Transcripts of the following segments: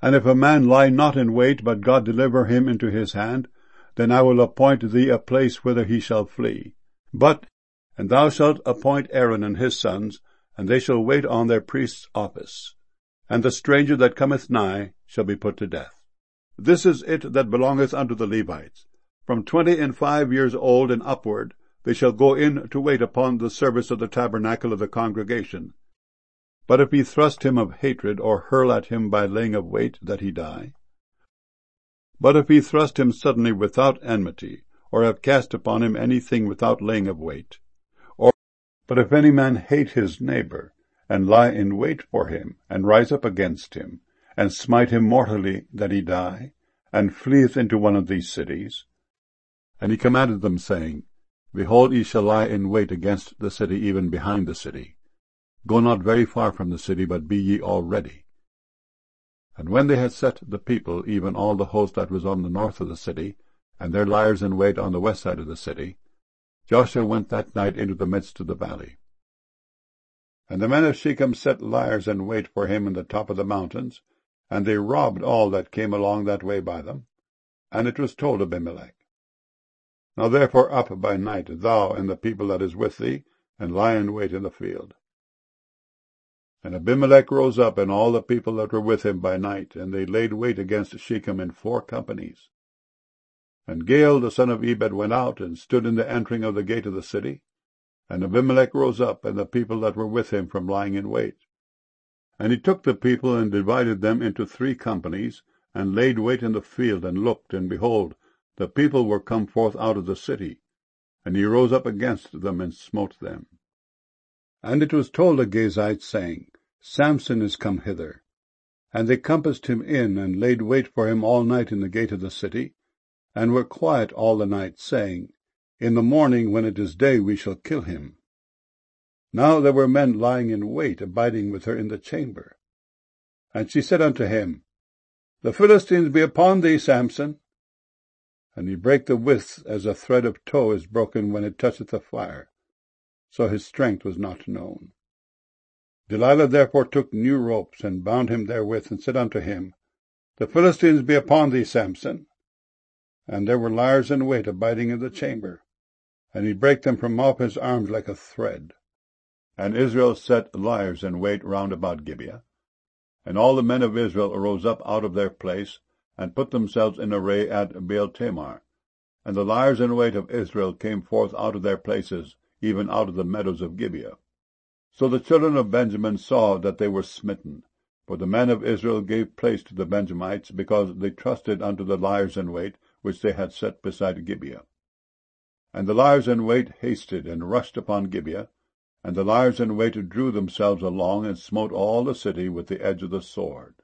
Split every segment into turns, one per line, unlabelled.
And if a man lie not in wait, but God deliver him into his hand, then I will appoint thee a place whither he shall flee. And thou shalt appoint Aaron and his sons, and they shall wait on their priest's office. And the stranger that cometh nigh shall be put to death. This is it that belongeth unto the Levites. From 25 years old and upward, they shall go in to wait upon the service of the tabernacle of the congregation. But if he thrust him of hatred, or hurl at him by laying of wait, that he die. But if he thrust him suddenly without enmity, or have cast upon him anything without laying of wait, but if any man hate his neighbor, and lie in wait for him, and rise up against him, and smite him mortally that he die, and fleeth into one of these cities. And he commanded them, saying, Behold, ye shall lie in wait against the city, even behind the city. Go not very far from the city, but be ye all ready. And when they had set the people, even all the host that was on the north of the city, and their liers in wait on the west side of the city, Joshua went that night into the midst of the valley. And the men of Shechem set liers in wait for him in the top of the mountains, and they robbed all that came along that way by them. And it was told Abimelech, Now therefore up by night, thou and the people that is with thee, and lie in wait in the field. And Abimelech rose up, and all the people that were with him by night, and they laid wait against Shechem in 4 companies. And Gaal the son of Ebed went out, and stood in the entering of the gate of the city. And Abimelech rose up, and the people that were with him, from lying in wait. And he took the people, and divided them into 3 companies, and laid wait in the field, and looked, and behold, the people were come forth out of the city. And he rose up against them, and smote them. And it was told the Gazites, saying, Samson is come hither. And they compassed him in, and laid wait for him all night in the gate of the city, and were quiet all the night, saying, In the morning, when it is day, we shall kill him. Now there were men lying in wait, abiding with her in the chamber. And she said unto him, The Philistines be upon thee, Samson. And he brake the withs as a thread of tow is broken when it toucheth the fire. So his strength was not known. Delilah therefore took new ropes, and bound him therewith, and said unto him, The Philistines be upon thee, Samson. And there were liers in wait abiding in the chamber, and he brake them from off his arms like a thread. And Israel set liers in wait round about Gibeah. And all the men of Israel arose up out of their place, and put themselves in array at Baal-Tamar. And the liers in wait of Israel came forth out of their places, even out of the meadows of Gibeah. So the children of Benjamin saw that they were smitten, for the men of Israel gave place to the Benjamites, because they trusted unto the liers in wait, which they had set beside Gibeah. And the liers in wait hasted, and rushed upon Gibeah, and the liers in wait drew themselves along, and smote all the city with the edge of the sword.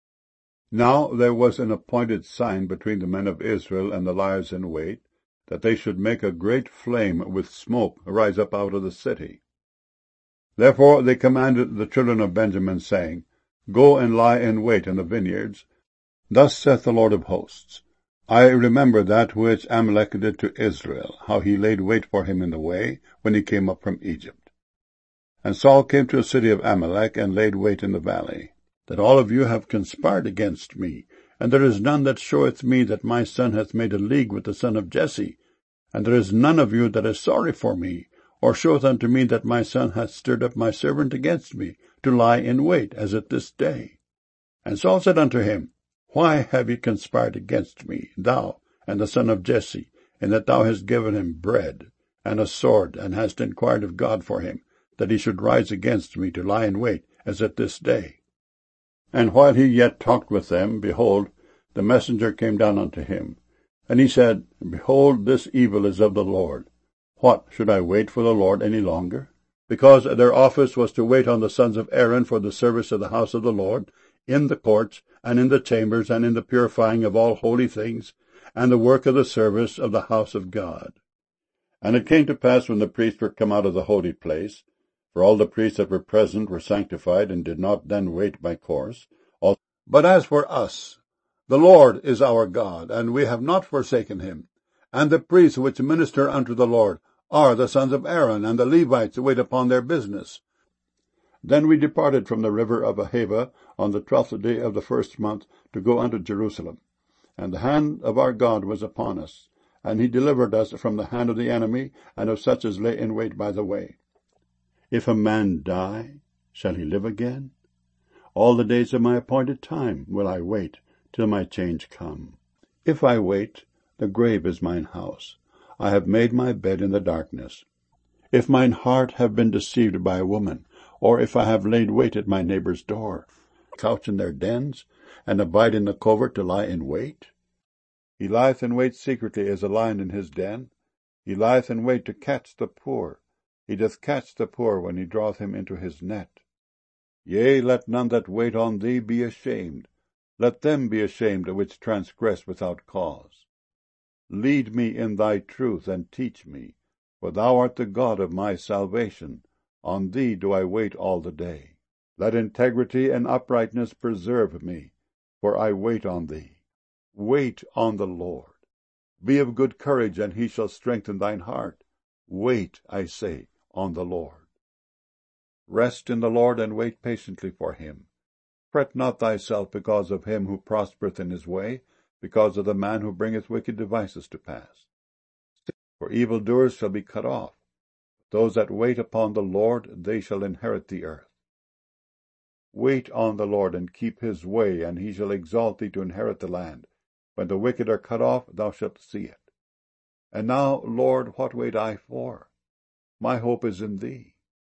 Now there was an appointed sign between the men of Israel and the liers in wait, that they should make a great flame with smoke rise up out of the city. Therefore they commanded the children of Benjamin, saying, Go and lie in wait in the vineyards. Thus saith the Lord of hosts, I remember that which Amalek did to Israel, how he laid wait for him in the way, when he came up from Egypt. And Saul came to the city of Amalek, and laid wait in the valley, that all of you have conspired against me, and there is none that showeth me that my son hath made a league with the son of Jesse, and there is none of you that is sorry for me, or showeth unto me that my son hath stirred up my servant against me, to lie in wait, as at this day. And Saul said unto him, Why have ye conspired against me, thou and the son of Jesse, in that thou hast given him bread and a sword, and hast inquired of God for him, that he should rise against me to lie in wait, as at this day? And while he yet talked with them, behold, the messenger came down unto him. And he said, Behold, this evil is of the Lord. What, should I wait for the Lord any longer? Because their office was to wait on the sons of Aaron for the service of the house of the Lord, in the courts, and in the chambers, and in the purifying of all holy things, and the work of the service of the house of God. And it came to pass, when the priests were come out of the holy place, for all the priests that were present were sanctified, and did not then wait by course. But as for us, the Lord is our God, and we have not forsaken him. And the priests which minister unto the Lord are the sons of Aaron, and the Levites wait upon their business. Then we departed from the river of Ahava on the 12th day of the 1st month to go unto Jerusalem. And the hand of our God was upon us, and he delivered us from the hand of the enemy, and of such as lay in wait by the way. If a man die, shall he live again? All the days of my appointed time will I wait, till my change come. If I wait, the grave is mine house. I have made my bed in the darkness. If mine heart have been deceived by a woman, or if I have laid wait at my neighbor's door, couch in their dens, and abide in the covert to lie in wait? He lieth in wait secretly as a lion in his den. He lieth in wait to catch the poor. He doth catch the poor when he draweth him into his net. Yea, let none that wait on thee be ashamed. Let them be ashamed which transgress without cause. Lead me in thy truth, and teach me, for thou art the God of my salvation. On thee do I wait all the day. Let integrity and uprightness preserve me, for I wait on thee. Wait on the Lord. Be of good courage, and he shall strengthen thine heart. Wait, I say, on the Lord. Rest in the Lord, and wait patiently for him. Fret not thyself because of him who prospereth in his way, because of the man who bringeth wicked devices to pass. For evildoers shall be cut off. Those that wait upon the Lord, they shall inherit the earth. Wait on the Lord, and keep his way, and he shall exalt thee to inherit the land. When the wicked are cut off, thou shalt see it. And now, Lord, what wait I for? My hope is in thee.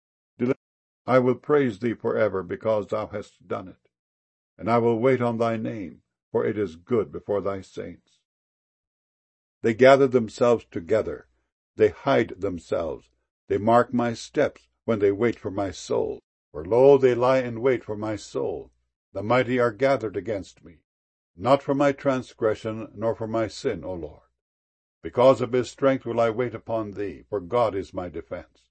I will praise thee forever, because thou hast done it. And I will wait on thy name, for it is good before thy saints. They gather themselves together. They hide themselves. They mark my steps when they wait for my soul. For lo, they lie in wait for my soul. The mighty are gathered against me. Not for my transgression, nor for my sin, O Lord. Because of his strength will I wait upon thee, for God is my defense.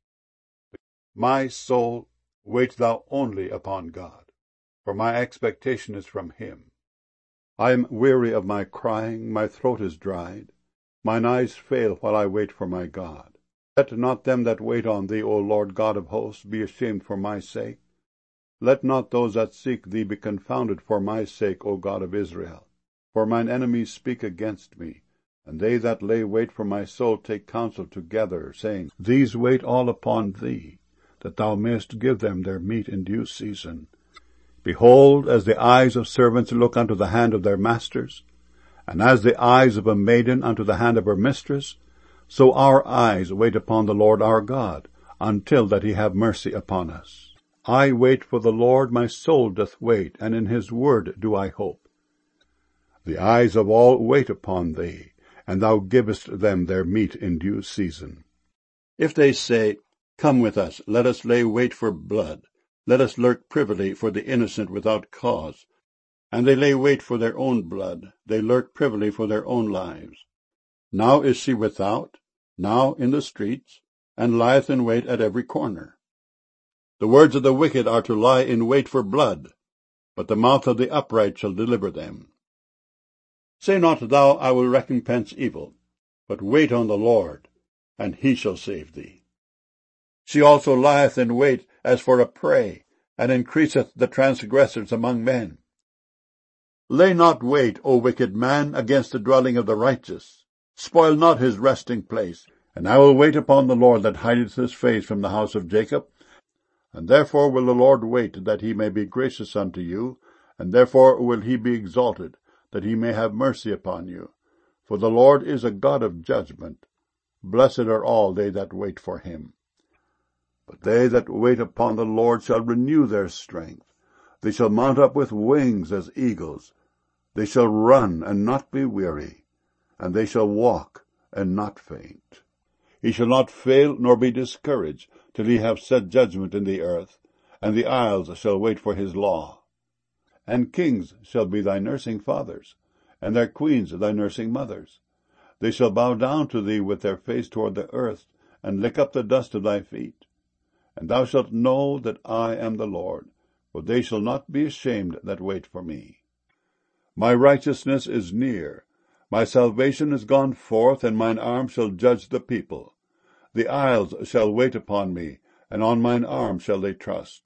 My soul, wait thou only upon God, for my expectation is from him. I am weary of my crying, my throat is dried. Mine eyes fail while I wait for my God. Let not them that wait on thee, O Lord God of hosts, be ashamed for my sake. Let not those that seek thee be confounded for my sake, O God of Israel. For mine enemies speak against me, and they that lay wait for my soul take counsel together, saying, These wait all upon thee, that thou mayest give them their meat in due season. Behold, as the eyes of servants look unto the hand of their masters, and as the eyes of a maiden unto the hand of her mistress, so our eyes wait upon the Lord our God, until that he have mercy upon us. I wait for the Lord, my soul doth wait, and in his word do I hope. The eyes of all wait upon thee, and thou givest them their meat in due season. If they say, Come with us, let us lay wait for blood, let us lurk privily for the innocent without cause, and they lay wait for their own blood, they lurk privily for their own lives. Now is she without, now in the streets, and lieth in wait at every corner. The words of the wicked are to lie in wait for blood, but the mouth of the upright shall deliver them. Say not thou, I will recompense evil, but wait on the Lord, and he shall save thee. She also lieth in wait as for a prey, and increaseth the transgressors among men. Lay not wait, O wicked man, against the dwelling of the righteous. Spoil not his resting place. And I will wait upon the Lord that hideth his face from the house of Jacob. And therefore will the Lord wait, that he may be gracious unto you, and therefore will he be exalted, that he may have mercy upon you. For the Lord is a God of judgment. Blessed are all they that wait for him. But they that wait upon the Lord shall renew their strength. They shall mount up with wings as eagles. They shall run and not be weary, and they shall walk and not faint. He shall not fail nor be discouraged, till he have set judgment in the earth, and the isles shall wait for his law. And kings shall be thy nursing fathers, and their queens thy nursing mothers. They shall bow down to thee with their face toward the earth, and lick up the dust of thy feet. And thou shalt know that I am the Lord, for they shall not be ashamed that wait for me. My righteousness is near, my salvation is gone forth, and mine arm shall judge the people. The isles shall wait upon me, and on mine arm shall they trust.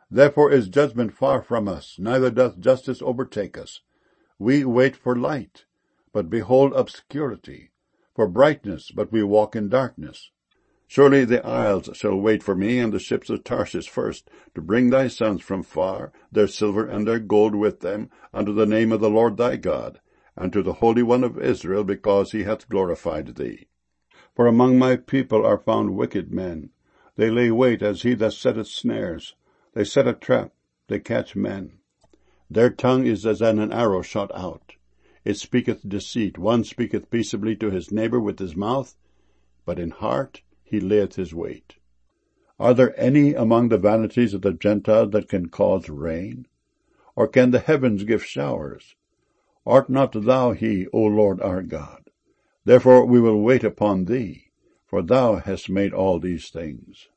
Therefore is judgment far from us, neither doth justice overtake us. We wait for light, but behold obscurity, for brightness, but we walk in darkness. Surely the isles shall wait for me, and the ships of Tarshish first, to bring thy sons from far, their silver and their gold with them, unto the name of the Lord thy God, and to the Holy One of Israel, because he hath glorified thee. For among my people are found wicked men. They lay wait as he that setteth snares. They set a trap, they catch men. Their tongue is as an arrow shot out. It speaketh deceit. One speaketh peaceably to his neighbor with his mouth, but in heart he layeth his wait. Are there any among the vanities of the Gentiles that can cause rain? Or can the heavens give showers? Art not thou he, O Lord our God? Therefore we will wait upon thee, for thou hast made all these things.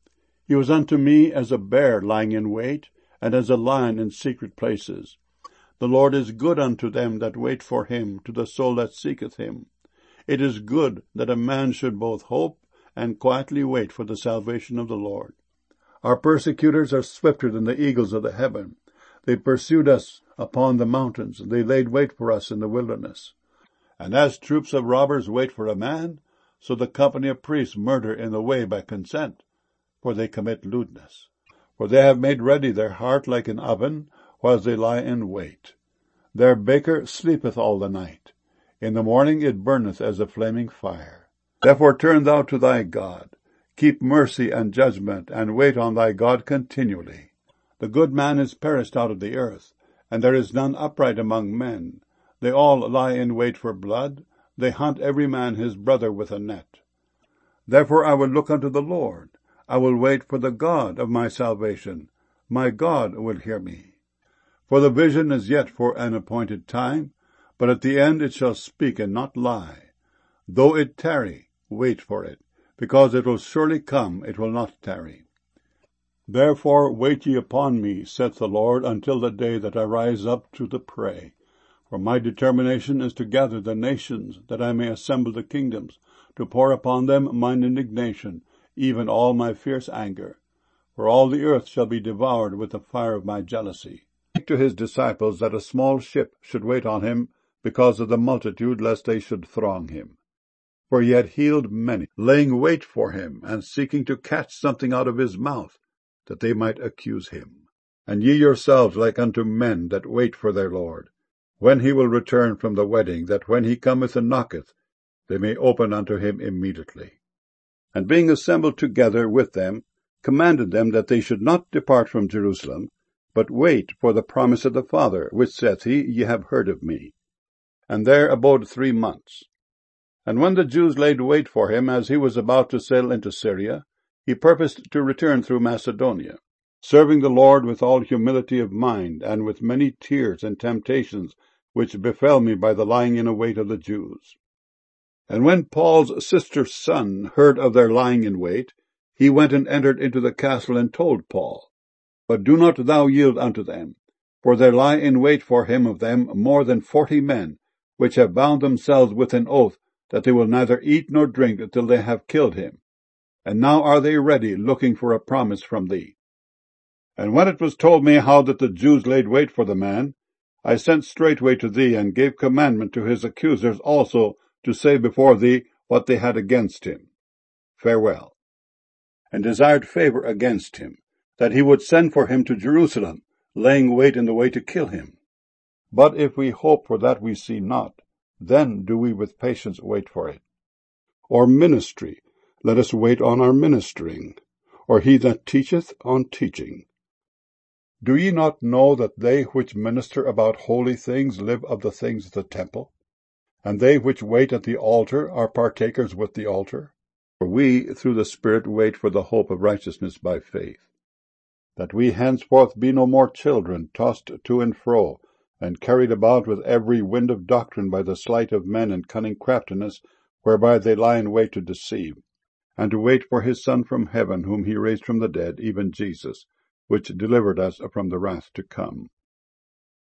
He was unto me as a bear lying in wait, and as a lion in secret places. The Lord is good unto them that wait for him, to the soul that seeketh him. It is good that a man should both hope and quietly wait for the salvation of the Lord. Our persecutors are swifter than the eagles of the heaven. They pursued us upon the mountains. They laid wait for us in the wilderness. And as troops of robbers wait for a man, so the company of priests murder in the way by consent, for they commit lewdness. For they have made ready their heart like an oven, whilst they lie in wait. Their baker sleepeth all the night. In the morning it burneth as a flaming fire. Therefore turn thou to thy God. Keep mercy and judgment, and wait on thy God continually. The good man is perished out of the earth, and there is none upright among men. They all lie in wait for blood. They hunt every man his brother with a net. Therefore I will look unto the Lord. I will wait for the God of my salvation. My God will hear me. For the vision is yet for an appointed time, but at the end it shall speak and not lie. Though it tarry, wait for it, because it will surely come, it will not tarry. Therefore wait ye upon me, saith the Lord, until the day that I rise up to the prey. For my determination is to gather the nations, that I may assemble the kingdoms, to pour upon them mine indignation, even all my fierce anger. For all the earth shall be devoured with the fire of my jealousy. Speak to his disciples that a small ship should wait on him, because of the multitude, lest they should throng him. For he had healed many, laying wait for him, and seeking to catch something out of his mouth, that they might accuse him. And ye yourselves like unto men that wait for their Lord, when he will return from the wedding, that when he cometh and knocketh, they may open unto him immediately. And being assembled together with them, commanded them that they should not depart from Jerusalem, but wait for the promise of the Father, which saith he, Ye have heard of me. And there abode 3 months. And when the Jews laid wait for him, as he was about to sail into Syria, he purposed to return through Macedonia, serving the Lord with all humility of mind, and with many tears and temptations, which befell me by the lying in wait of the Jews. And when Paul's sister's son heard of their lying in wait, he went and entered into the castle and told Paul, But do not thou yield unto them, for there lie in wait for him of them more than 40 men, which have bound themselves with an oath that they will neither eat nor drink till they have killed him. And now are they ready, looking for a promise from thee. And when it was told me how that the Jews laid wait for the man, I sent straightway to thee, and gave commandment to his accusers also to say before thee what they had against him. Farewell. And desired favor against him, that he would send for him to Jerusalem, laying wait in the way to kill him. But if we hope for that we see not, then do we with patience wait for it. Or ministry, let us wait on our ministering, or he that teacheth on teaching. Do ye not know that they which minister about holy things live of the things of the temple? And they which wait at the altar are partakers with the altar? For we through the Spirit wait for the hope of righteousness by faith. That we henceforth be no more children, tossed to and fro, and carried about with every wind of doctrine by the sleight of men and cunning craftiness, whereby they lie in wait to deceive, and to wait for his Son from heaven, whom he raised from the dead, even Jesus, which delivered us from the wrath to come.